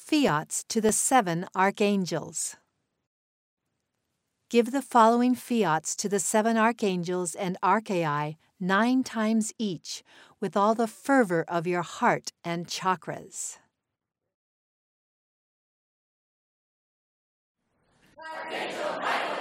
Fiats to the 7 archangels. Give the following fiats to the 7 archangels and archai 9 times each, with all the fervor of your heart and chakras. Archangel Michael,